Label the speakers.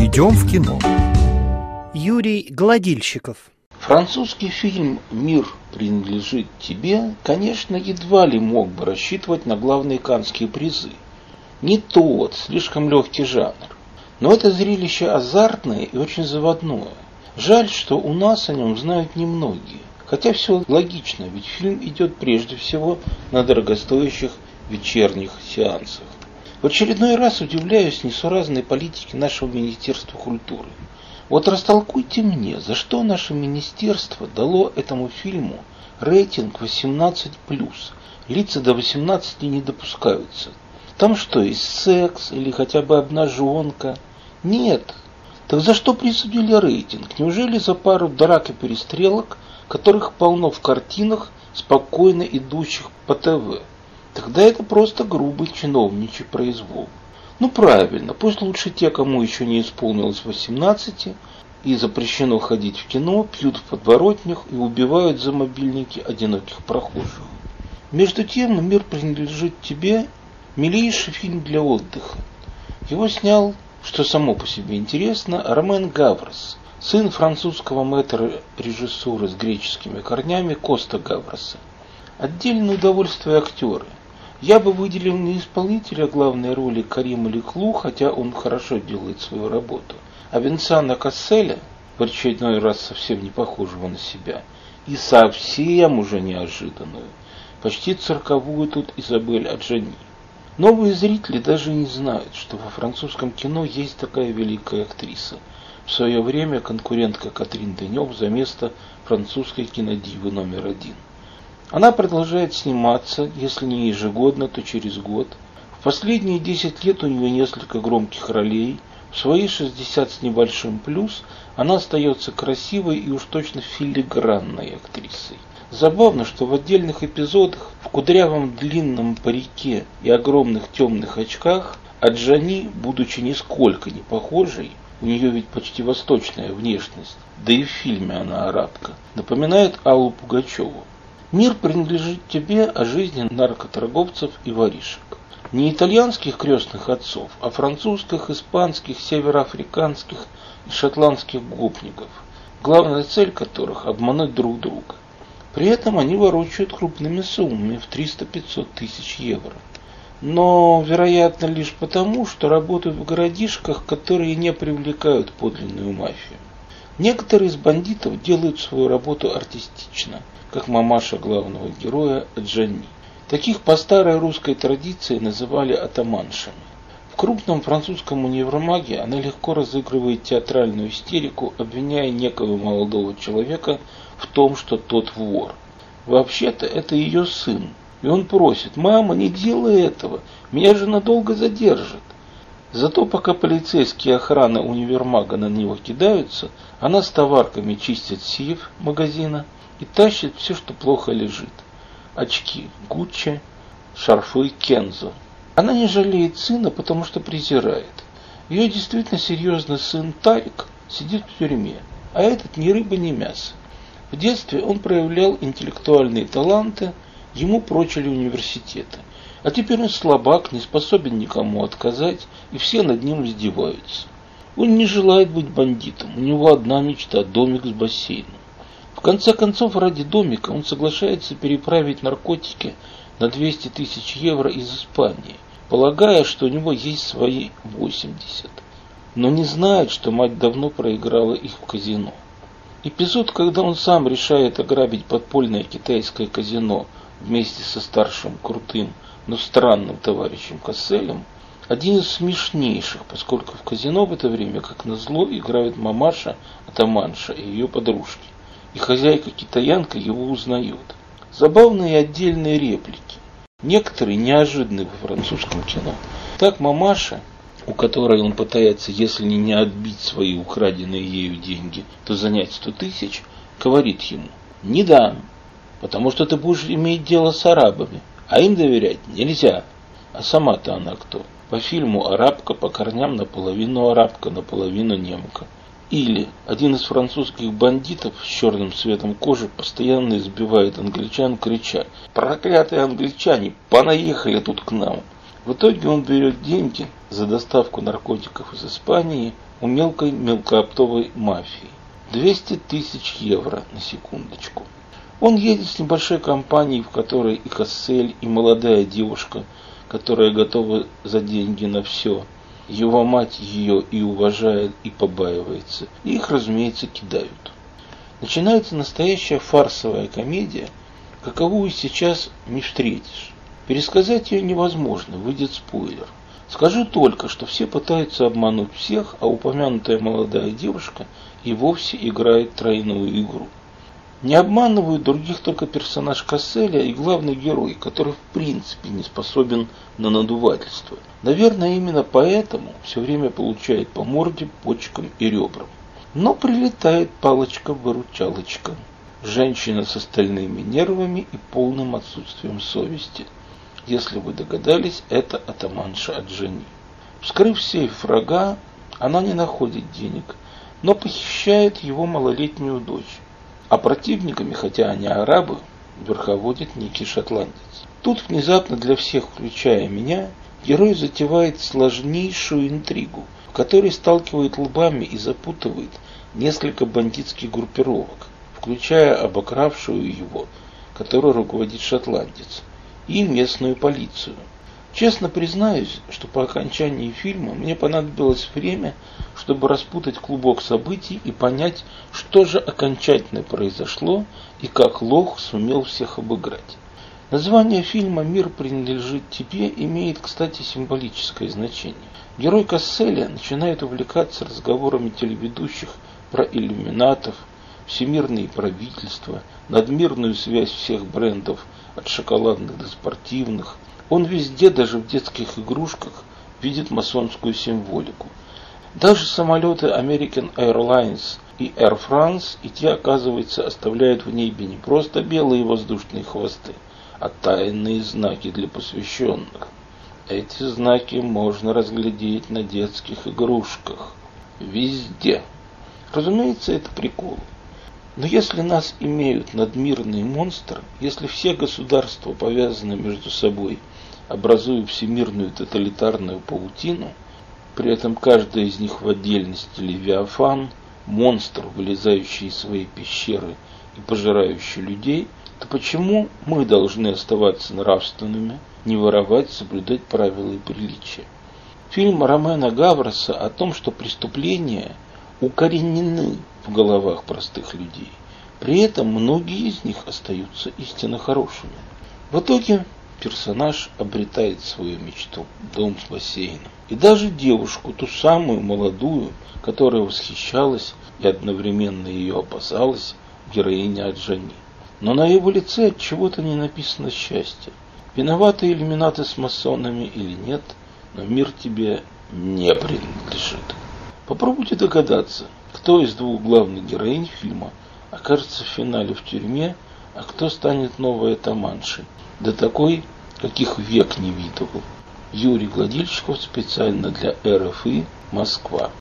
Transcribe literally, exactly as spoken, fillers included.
Speaker 1: Идем в кино.
Speaker 2: Юрий Гладильщиков.
Speaker 3: Французский фильм «Мир принадлежит тебе», конечно, едва ли мог бы рассчитывать на главные каннские призы. Не тот, слишком легкий жанр. Но это зрелище азартное и очень заводное. Жаль, что у нас о нем знают немногие. Хотя все логично, ведь фильм идет прежде всего на дорогостоящих вечерних сеансах. В очередной раз удивляюсь несуразной политике нашего Министерства культуры. Вот растолкуйте мне, за что наше министерство дало этому фильму рейтинг восемнадцать плюс. Лица до восемнадцати не допускаются. Там что, есть секс или хотя бы обнаженка? Нет. Так за что присудили рейтинг? Неужели за пару драк и перестрелок, которых полно в картинах, спокойно идущих по ТВ? Тогда это просто грубый чиновничий произвол. Ну правильно, пусть лучше те, кому еще не исполнилось восемнадцати и запрещено ходить в кино, пьют в подворотнях и убивают за мобильники одиноких прохожих. Между тем, «Мир принадлежит тебе» – милейший фильм для отдыха. Его снял, что само по себе интересно, Ромен Гаврос, сын французского мэтра режиссуры с греческими корнями Коста Гавроса. Отдельное удовольствие актеры. Я бы выделил не исполнителя главной роли Карима Леклу, хотя он хорошо делает свою работу, а Винсана Касселя, в очередной раз совсем не похожего на себя, и совсем уже неожиданную, почти цирковую тут Изабель Аджани. Новые зрители даже не знают, что во французском кино есть такая великая актриса. В свое время конкурентка Катрин Денев за место французской кинодивы номер один. Она продолжает сниматься, если не ежегодно, то через год. В последние десять лет у нее несколько громких ролей. В свои шестьдесят с небольшим плюс она остается красивой и уж точно филигранной актрисой. Забавно, что в отдельных эпизодах в кудрявом длинном парике и огромных темных очках Аджани, будучи нисколько не похожей, у нее ведь почти восточная внешность, да и в фильме она арабка, напоминает Аллу Пугачеву. «Мир принадлежит тебе» о жизни наркоторговцев и воришек. Не итальянских крестных отцов, а французских, испанских, североафриканских и шотландских гопников, главная цель которых – обмануть друг друга. При этом они ворочают крупными суммами в триста-пятьсот тысяч евро. Но, вероятно, лишь потому, что работают в городишках, которые не привлекают подлинную мафию. Некоторые из бандитов делают свою работу артистично, как мамаша главного героя Аджани. Таких по старой русской традиции называли атаманшами. В крупном французском универмаге она легко разыгрывает театральную истерику, обвиняя некого молодого человека в том, что тот вор. Вообще-то это ее сын, и он просит: «Мама, не делай этого, меня же надолго задержат». Зато пока полицейские охраны универмага на него кидаются, она с товарками чистит сейф магазина и тащит все, что плохо лежит. Очки Гуччи, шарфы Кензо. Она не жалеет сына, потому что презирает. Ее действительно серьезный сын Тарик сидит в тюрьме, а этот ни рыба, ни мясо. В детстве он проявлял интеллектуальные таланты, ему прочили университеты. А теперь он слабак, не способен никому отказать, и все над ним издеваются. Он не желает быть бандитом, у него одна мечта – домик с бассейном. В конце концов, ради домика он соглашается переправить наркотики на двести тысяч евро из Испании, полагая, что у него есть свои восемьдесят. Но не знает, что мать давно проиграла их в казино. Эпизод, когда он сам решает ограбить подпольное китайское казино вместе со старшим, крутым, но странным товарищем Касселем, один из смешнейших, поскольку в казино в это время, как назло, играют мамаша, атаманша и ее подружки. И хозяйка-китаянка его узнает. Забавные отдельные реплики. Некоторые неожиданные во французском кино. Так мамаша, у которой он пытается, если не отбить свои украденные ею деньги, то занять сто тысяч, говорит ему: «Не дам, потому что ты будешь иметь дело с арабами, а им доверять нельзя». А сама-то она кто? По фильму арабка, по корням наполовину арабка, наполовину немка. Или один из французских бандитов с черным цветом кожи постоянно избивает англичан, крича: «Проклятые англичане, понаехали тут к нам!» В итоге он берет деньги за доставку наркотиков из Испании у мелкой мелкооптовой мафии. двести тысяч евро на секундочку. Он едет с небольшой компанией, в которой и Кассель, и молодая девушка, которая готова за деньги на все. Его мать ее и уважает, и побаивается. И их, разумеется, кидают. Начинается настоящая фарсовая комедия, каковую сейчас не встретишь. Пересказать ее невозможно, выйдет спойлер. Скажу только, что все пытаются обмануть всех, а упомянутая молодая девушка и вовсе играет тройную игру. Не обманывают других только персонаж Касселя и главный герой, который в принципе не способен на надувательство. Наверное, именно поэтому все время получает по морде, почкам и ребрам. Но прилетает палочка-выручалочка. Женщина с остальными нервами и полным отсутствием совести. Если вы догадались, это атаманша Аджани. Вскрыв сейф врага, она не находит денег, но похищает его малолетнюю дочь. А противниками, хотя они арабы, верховодит некий шотландец. Тут внезапно для всех, включая меня, герой затевает сложнейшую интригу, в которой сталкивает лбами и запутывает несколько бандитских группировок, включая обокравшую его, которой руководит шотландец, и местную полицию. Честно признаюсь, что по окончании фильма мне понадобилось время, чтобы распутать клубок событий и понять, что же окончательно произошло и как лох сумел всех обыграть. Название фильма «Мир принадлежит тебе» имеет, кстати, символическое значение. Герой Касселя начинает увлекаться разговорами телеведущих про иллюминатов, всемирные правительства, надмирную связь всех брендов, от шоколадных до спортивных. Он везде, даже в детских игрушках, видит масонскую символику. Даже самолеты American Airlines и Air France и те, оказывается, оставляют в небе не просто белые воздушные хвосты, а тайные знаки для посвященных. Эти знаки можно разглядеть на детских игрушках. Везде. Разумеется, это прикол. Но если нас имеют надмирные монстры, если все государства повязаны между собой, образуя всемирную тоталитарную паутину, при этом каждая из них в отдельности левиафан, монстр, вылезающий из своей пещеры и пожирающий людей, то почему мы должны оставаться нравственными, не воровать, соблюдать правила и приличия? Фильм Ромена Гавроса о том, что преступления укоренены в головах простых людей. При этом многие из них остаются истинно хорошими. В итоге персонаж обретает свою мечту – дом с бассейном. И даже девушку, ту самую молодую, которая восхищалась и одновременно ее опасалась, героиня Аджани. Но на его лице от чего-то не написано счастье. Виноваты иллюминаты с масонами или нет, но мир тебе не принадлежит. Попробуйте догадаться, кто из двух главных героинь фильма окажется в финале в тюрьме, а кто станет новой атаманшей, да такой, каких век не видывал. Юрий Гладильщиков специально для эр эф и, Москва.